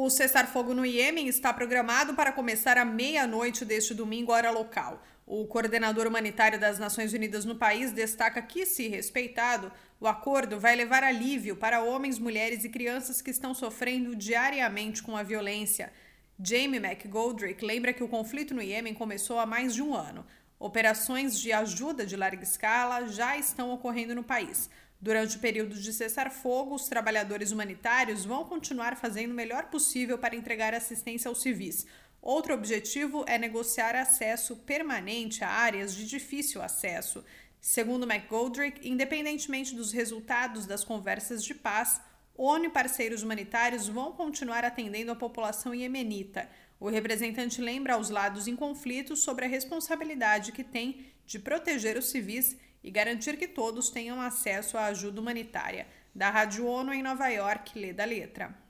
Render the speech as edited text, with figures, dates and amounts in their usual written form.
O cessar-fogo no Iêmen está programado para começar à meia-noite deste domingo, hora local. O coordenador humanitário das Nações Unidas no país destaca que, se respeitado, o acordo vai levar alívio para homens, mulheres e crianças que estão sofrendo diariamente com a violência. Jamie McGoldrick lembra que o conflito no Iêmen começou há mais de um ano. Operações de ajuda de larga escala já estão ocorrendo no país. Durante o período de cessar-fogo, os trabalhadores humanitários vão continuar fazendo o melhor possível para entregar assistência aos civis. Outro objetivo é negociar acesso permanente a áreas de difícil acesso. Segundo McGoldrick, independentemente dos resultados das conversas de paz, ONU e parceiros humanitários vão continuar atendendo a população iemenita. O representante lembra aos lados em conflito sobre a responsabilidade que tem de proteger os civis e garantir que todos tenham acesso à ajuda humanitária. Da Rádio ONU em Nova York, lê da letra.